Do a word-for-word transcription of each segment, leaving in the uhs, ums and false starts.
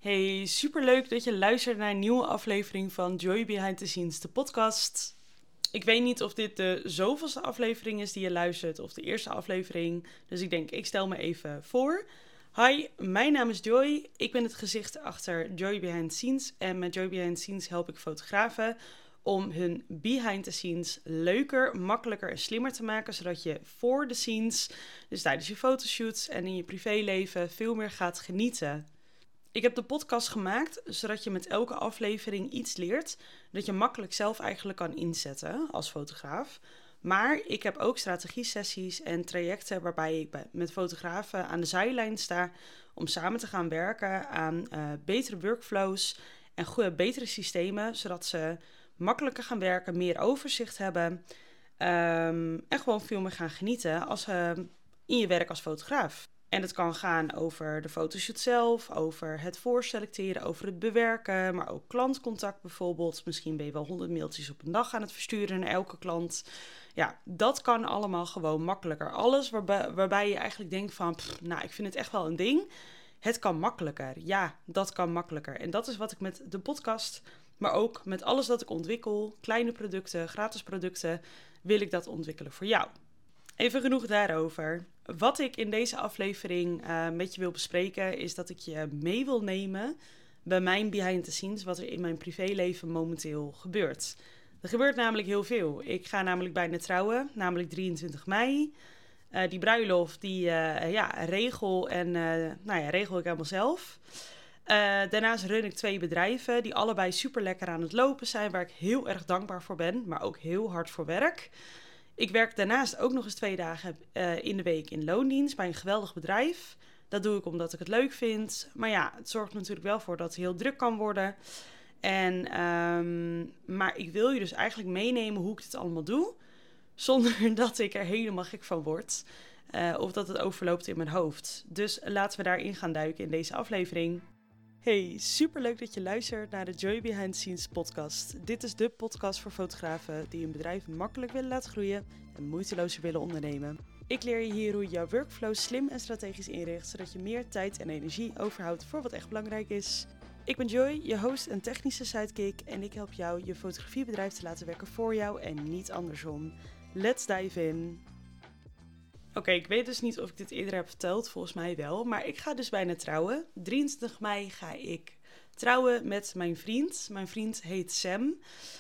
Hey, superleuk dat je luistert naar een nieuwe aflevering van Joy Behind the Scenes, de podcast. Ik weet niet of dit de zoveelste aflevering is die je luistert of de eerste aflevering. Dus ik denk, ik stel me even voor. Hi, mijn naam is Joy. Ik ben het gezicht achter Joy Behind the Scenes. En met Joy Behind the Scenes help ik fotografen om hun behind the scenes leuker, makkelijker en slimmer te maken. Zodat je voor de scenes, dus tijdens je fotoshoots en in je privéleven, veel meer gaat genieten. Ik heb de podcast gemaakt zodat je met elke aflevering iets leert dat je makkelijk zelf eigenlijk kan inzetten als fotograaf. Maar ik heb ook strategie-sessies en trajecten waarbij ik met fotografen aan de zijlijn sta om samen te gaan werken aan uh, betere workflows en goede, betere systemen, zodat ze makkelijker gaan werken, meer overzicht hebben um, en gewoon veel meer gaan genieten als, uh, in je werk als fotograaf. En het kan gaan over de fotoshoot zelf, over het voorselecteren, over het bewerken, maar ook klantcontact bijvoorbeeld. Misschien ben je wel honderd mailtjes op een dag aan het versturen naar elke klant. Ja, dat kan allemaal gewoon makkelijker. Alles waarbij, waarbij je eigenlijk denkt van, pff, nou, ik vind het echt wel een ding. Het kan makkelijker. Ja, dat kan makkelijker. En dat is wat ik met de podcast, maar ook met alles dat ik ontwikkel, kleine producten, gratis producten, wil ik dat ontwikkelen voor jou. Even genoeg daarover. Wat ik in deze aflevering uh, met je wil bespreken is dat ik je mee wil nemen bij mijn behind the scenes, wat er in mijn privéleven momenteel gebeurt. Er gebeurt namelijk heel veel. Ik ga namelijk bijna trouwen, namelijk drieëntwintig mei. Uh, die bruiloft, die uh, ja, regel, en, uh, nou ja, regel ik helemaal zelf. Uh, daarnaast run ik twee bedrijven die allebei super lekker aan het lopen zijn, waar ik heel erg dankbaar voor ben, maar ook heel hard voor werk. Ik werk daarnaast ook nog eens twee dagen uh, in de week in loondienst bij een geweldig bedrijf. Dat doe ik omdat ik het leuk vind. Maar ja, het zorgt natuurlijk wel voor dat het heel druk kan worden. En, um, maar ik wil je dus eigenlijk meenemen hoe ik dit allemaal doe, zonder dat ik er helemaal gek van word. Uh, of dat het overloopt in mijn hoofd. Dus laten we daarin gaan duiken in deze aflevering. Hey, superleuk dat je luistert naar de Joy Behind the Scenes podcast. Dit is de podcast voor fotografen die een bedrijf makkelijk willen laten groeien en moeitelozer willen ondernemen. Ik leer je hier hoe je jouw workflow slim en strategisch inricht, zodat je meer tijd en energie overhoudt voor wat echt belangrijk is. Ik ben Joy, je host en technische sidekick en ik help jou je fotografiebedrijf te laten werken voor jou en niet andersom. Let's dive in! Oké, okay, ik weet dus niet of ik dit eerder heb verteld, volgens mij wel. Maar ik ga dus bijna trouwen. drieëntwintig mei ga ik trouwen met mijn vriend. Mijn vriend heet Sam.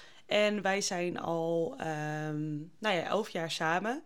En wij zijn al um, nou ja, elf jaar samen.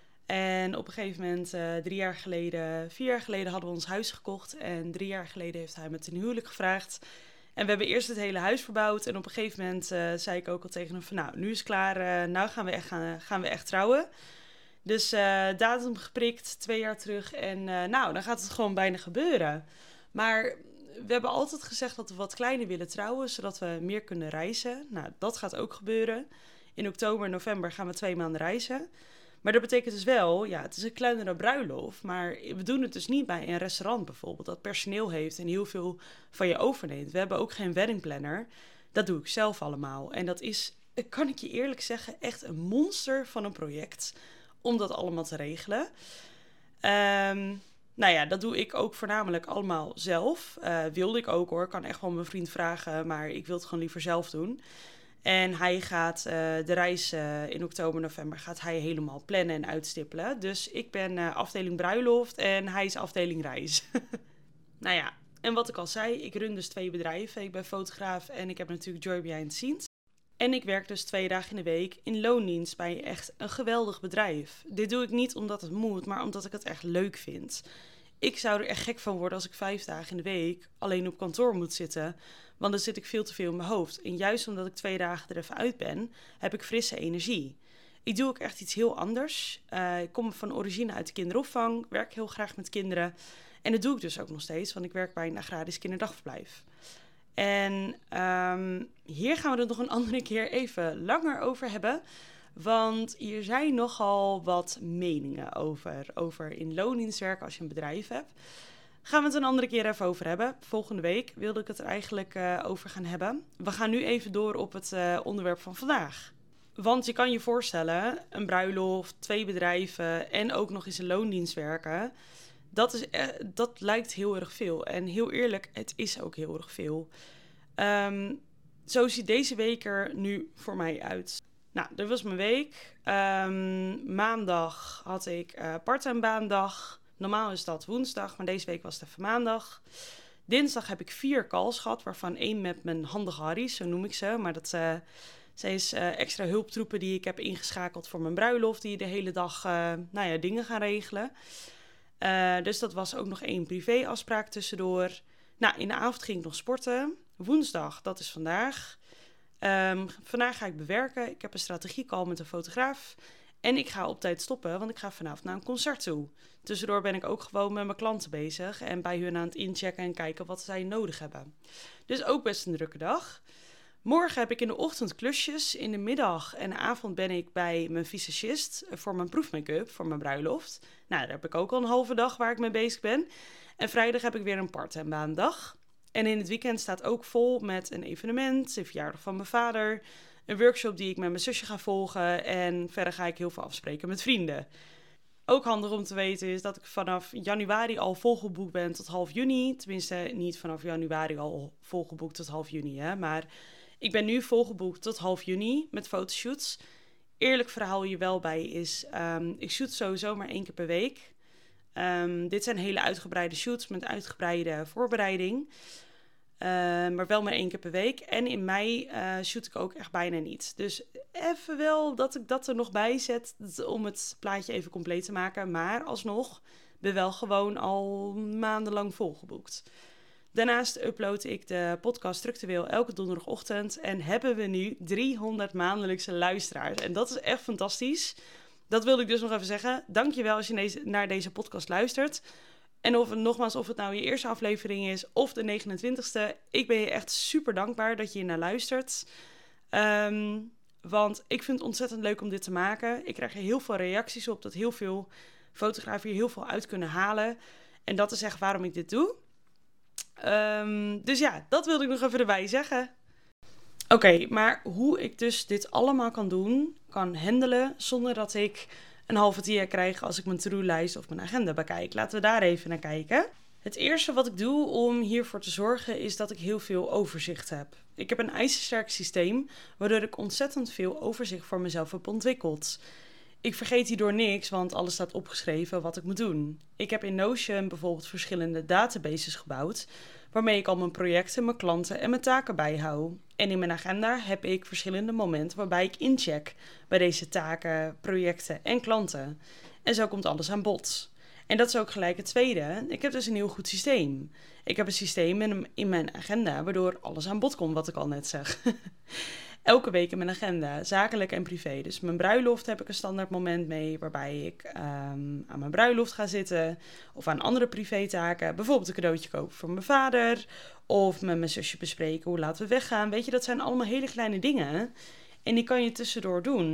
En op een gegeven moment, uh, drie jaar geleden, vier jaar geleden hadden we ons huis gekocht. En drie jaar geleden heeft hij me ten huwelijk gevraagd. En we hebben eerst het hele huis verbouwd. En op een gegeven moment uh, zei ik ook al tegen hem van, nou, nu is het klaar. Uh, nou gaan we echt, gaan, gaan we echt trouwen. Dus uh, datum geprikt, twee jaar terug en uh, nou, dan gaat het gewoon bijna gebeuren. Maar we hebben altijd gezegd dat we wat kleiner willen trouwen, zodat we meer kunnen reizen. Nou, dat gaat ook gebeuren. In oktober en november gaan we twee maanden reizen. Maar dat betekent dus wel, ja, het is een kleinere bruiloft, maar we doen het dus niet bij een restaurant bijvoorbeeld, dat personeel heeft en heel veel van je overneemt. We hebben ook geen wedding planner. Dat doe ik zelf allemaal. En dat is, kan ik je eerlijk zeggen, echt een monster van een project om dat allemaal te regelen. Um, nou ja, dat doe ik ook voornamelijk allemaal zelf. Uh, wilde ik ook hoor, kan echt wel mijn vriend vragen, maar ik wil het gewoon liever zelf doen. En hij gaat uh, de reis uh, in oktober, november gaat hij helemaal plannen en uitstippelen. Dus ik ben uh, afdeling bruiloft en hij is afdeling reis. Nou ja, en wat ik al zei, ik run dus twee bedrijven. Ik ben fotograaf en ik heb natuurlijk Joy Behind the Scenes. En ik werk dus twee dagen in de week in loondienst bij echt een geweldig bedrijf. Dit doe ik niet omdat het moet, maar omdat ik het echt leuk vind. Ik zou er echt gek van worden als ik vijf dagen in de week alleen op kantoor moet zitten. Want dan zit ik veel te veel in mijn hoofd. En juist omdat ik twee dagen er even uit ben, heb ik frisse energie. Ik doe ook echt iets heel anders. Uh, ik kom van origine uit de kinderopvang, werk heel graag met kinderen. En dat doe ik dus ook nog steeds, want ik werk bij een agrarisch kinderdagverblijf. En um, hier gaan we het nog een andere keer even langer over hebben. Want hier zijn nogal wat meningen over. Over in loondienst werken als je een bedrijf hebt. Gaan we het een andere keer even over hebben. Volgende week wilde ik het er eigenlijk uh, over gaan hebben. We gaan nu even door op het uh, onderwerp van vandaag. Want je kan je voorstellen, een bruiloft, twee bedrijven en ook nog eens in loondienst werken. dat, is, uh, dat lijkt heel erg veel. En heel eerlijk, het is ook heel erg veel. Um, zo ziet deze week er nu voor mij uit. Nou, dat was mijn week. Um, maandag had ik uh, part-time baandag. Normaal is dat woensdag, maar deze week was het even maandag. Dinsdag heb ik vier calls gehad, waarvan één met mijn handige Harry's, zo noem ik ze. Maar dat uh, zij is uh, extra hulptroepen die ik heb ingeschakeld voor mijn bruiloft, die de hele dag uh, nou ja, dingen gaan regelen. Uh, dus dat was ook nog één privéafspraak tussendoor. Nou, in de avond ging ik nog sporten. Woensdag, dat is vandaag. Um, vandaag ga ik bewerken. Ik heb een strategiecall met een fotograaf. En ik ga op tijd stoppen, want ik ga vanavond naar een concert toe. Tussendoor ben ik ook gewoon met mijn klanten bezig en bij hun aan het inchecken en kijken wat zij nodig hebben. Dus ook best een drukke dag. Morgen heb ik in de ochtend klusjes. In de middag en de avond ben ik bij mijn visagist voor mijn proefmake-up, voor mijn bruiloft. Nou, daar heb ik ook al een halve dag waar ik mee bezig ben. En vrijdag heb ik weer een part-time baandag. En in het weekend staat ook vol met een evenement, de verjaardag van mijn vader, een workshop die ik met mijn zusje ga volgen en verder ga ik heel veel afspreken met vrienden. Ook handig om te weten is dat ik vanaf januari al volgeboekt ben tot half juni. Tenminste, niet vanaf januari al volgeboekt tot half juni, hè. Maar ik ben nu volgeboekt tot half juni met fotoshoots. Eerlijk verhaal hier wel bij is, um, ik shoot sowieso maar één keer per week. Um, dit zijn hele uitgebreide shoots met uitgebreide voorbereiding. Uh, maar wel maar één keer per week. En in mei uh, shoot ik ook echt bijna niet. Dus even wel dat ik dat er nog bij zet om het plaatje even compleet te maken. Maar alsnog ben wel gewoon al maandenlang volgeboekt. Daarnaast upload ik de podcast structureel elke donderdagochtend. En hebben we nu driehonderd maandelijkse luisteraars. En dat is echt fantastisch. Dat wilde ik dus nog even zeggen. Dankjewel als je deze, naar deze podcast luistert. En of, nogmaals, of het nou je eerste aflevering is of de negenentwintigste. Ik ben je echt super dankbaar dat je hier naar luistert. Um, want ik vind het ontzettend leuk om dit te maken. Ik krijg er heel veel reacties op dat heel veel fotografen hier heel veel uit kunnen halen. En dat is echt waarom ik dit doe. Um, dus ja, dat wilde ik nog even erbij zeggen. Oké, okay, maar hoe ik dus dit allemaal kan doen, kan handelen zonder dat ik een halve dia krijg als ik mijn to-do-lijst of mijn agenda bekijk. Laten we daar even naar kijken. Het eerste wat ik doe om hiervoor te zorgen is dat ik heel veel overzicht heb. Ik heb een ijzersterk systeem waardoor ik ontzettend veel overzicht voor mezelf heb ontwikkeld. Ik vergeet hierdoor niks, want alles staat opgeschreven wat ik moet doen. Ik heb in Notion bijvoorbeeld verschillende databases gebouwd, waarmee ik al mijn projecten, mijn klanten en mijn taken bijhoud. En in mijn agenda heb ik verschillende momenten waarbij ik incheck bij deze taken, projecten en klanten. En zo komt alles aan bod. En dat is ook gelijk het tweede. Ik heb dus een heel goed systeem. Ik heb een systeem in, in mijn agenda waardoor alles aan bod komt, wat ik al net zeg. Elke week in mijn agenda, zakelijk en privé. Dus mijn bruiloft heb ik een standaard moment mee, waarbij ik um, aan mijn bruiloft ga zitten. Of aan andere privétaken. Bijvoorbeeld een cadeautje kopen voor mijn vader. Of met mijn zusje bespreken hoe laten we weggaan. Weet je, dat zijn allemaal hele kleine dingen. En die kan je tussendoor doen.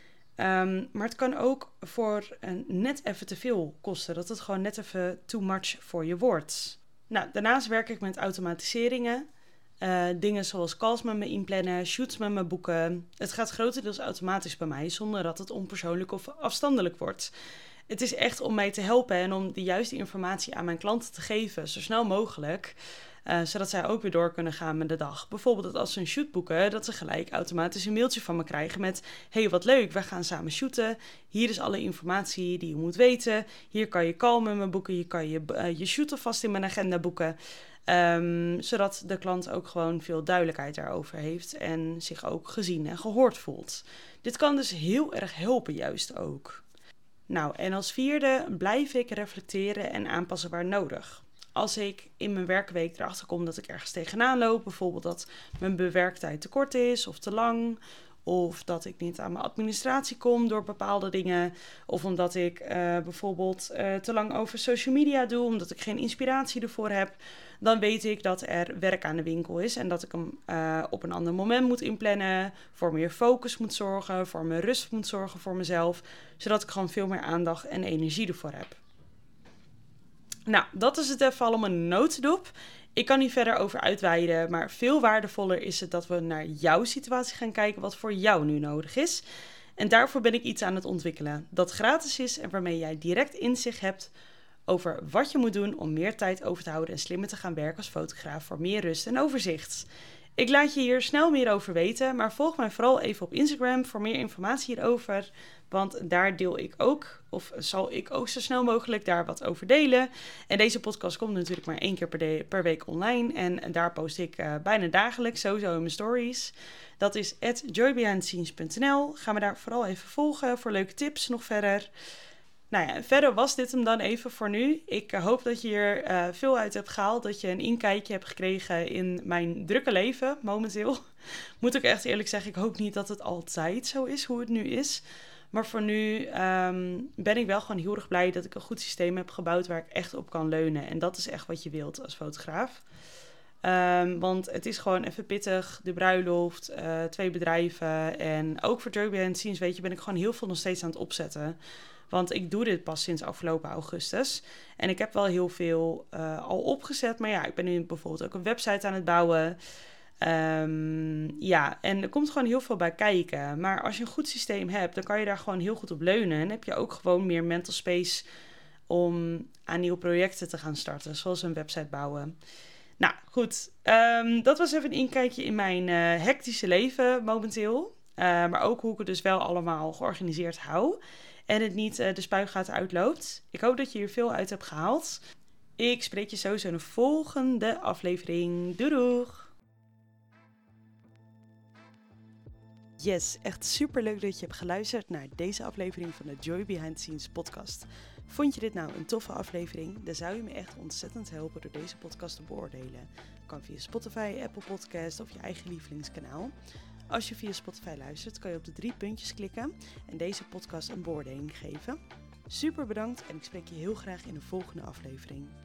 Um, maar het kan ook voor een net even te veel kosten. Dat het gewoon net even too much voor je wordt. Nou, daarnaast werk ik met automatiseringen. Uh, dingen zoals calls met me inplannen, shoots met me boeken. Het gaat grotendeels automatisch bij mij, zonder dat het onpersoonlijk of afstandelijk wordt. Het is echt om mij te helpen en om de juiste informatie aan mijn klanten te geven, zo snel mogelijk. Uh, zodat zij ook weer door kunnen gaan met de dag. Bijvoorbeeld dat als ze een shoot boeken, dat ze gelijk automatisch een mailtje van me krijgen met: hey, wat leuk, we gaan samen shooten. Hier is alle informatie die je moet weten. Hier kan je call met me boeken, hier kan je uh, je shoot alvast in mijn agenda boeken. Um, zodat de klant ook gewoon veel duidelijkheid daarover heeft en zich ook gezien en gehoord voelt. Dit kan dus heel erg helpen juist ook. Nou, en als vierde blijf ik reflecteren en aanpassen waar nodig. Als ik in mijn werkweek erachter kom dat ik ergens tegenaan loop, bijvoorbeeld dat mijn bewerktijd te kort is of te lang, of dat ik niet aan mijn administratie kom door bepaalde dingen, of omdat ik uh, bijvoorbeeld uh, te lang over social media doe, omdat ik geen inspiratie ervoor heb, dan weet ik dat er werk aan de winkel is en dat ik hem uh, op een ander moment moet inplannen, voor meer focus moet zorgen, voor meer rust moet zorgen voor mezelf, zodat ik gewoon veel meer aandacht en energie ervoor heb. Nou, dat is het even allemaal in een notendop. Ik kan hier verder over uitweiden, maar veel waardevoller is het dat we naar jouw situatie gaan kijken wat voor jou nu nodig is. En daarvoor ben ik iets aan het ontwikkelen dat gratis is en waarmee jij direct inzicht hebt over wat je moet doen om meer tijd over te houden en slimmer te gaan werken als fotograaf voor meer rust en overzicht. Ik laat je hier snel meer over weten, maar volg mij vooral even op Instagram voor meer informatie hierover. Want daar deel ik ook, of zal ik ook zo snel mogelijk daar wat over delen. En deze podcast komt natuurlijk maar één keer per, de, per week online. En daar post ik uh, bijna dagelijks, sowieso in mijn stories. Dat is at joy behind the scenes dot n l. Ga me daar vooral even volgen voor leuke tips nog verder. Nou ja, verder was dit hem dan even voor nu. Ik uh, hoop dat je hier uh, veel uit hebt gehaald. Dat je een inkijkje hebt gekregen in mijn drukke leven momenteel. Moet ik echt eerlijk zeggen, ik hoop niet dat het altijd zo is hoe het nu is. Maar voor nu um, ben ik wel gewoon heel erg blij dat ik een goed systeem heb gebouwd waar ik echt op kan leunen. En dat is echt wat je wilt als fotograaf. Um, want het is gewoon even pittig, de bruiloft, uh, twee bedrijven. En ook voor Joy Behind the Scenes, weet je, ben ik gewoon heel veel nog steeds aan het opzetten. Want ik doe dit pas sinds afgelopen augustus. En ik heb wel heel veel uh, al opgezet. Maar ja, ik ben nu bijvoorbeeld ook een website aan het bouwen. Um, ja, en er komt gewoon heel veel bij kijken. Maar als je een goed systeem hebt, dan kan je daar gewoon heel goed op leunen. En heb je ook gewoon meer mental space om aan nieuwe projecten te gaan starten. Zoals een website bouwen. Nou, goed. Um, dat was even een inkijkje in mijn uh, hectische leven momenteel. Uh, maar ook hoe ik het dus wel allemaal georganiseerd hou. En het niet uh, de spuigaten uitloopt. Ik hoop dat je hier veel uit hebt gehaald. Ik spreek je sowieso in de volgende aflevering. Doei doeg! Yes, echt super leuk dat je hebt geluisterd naar deze aflevering van de Joy Behind the Scenes podcast. Vond je dit nou een toffe aflevering? Dan zou je me echt ontzettend helpen door deze podcast te beoordelen. Kan via Spotify, Apple Podcast of je eigen lievelingskanaal. Als je via Spotify luistert, kan je op de drie puntjes klikken en deze podcast een beoordeling geven. Super bedankt en ik spreek je heel graag in de volgende aflevering.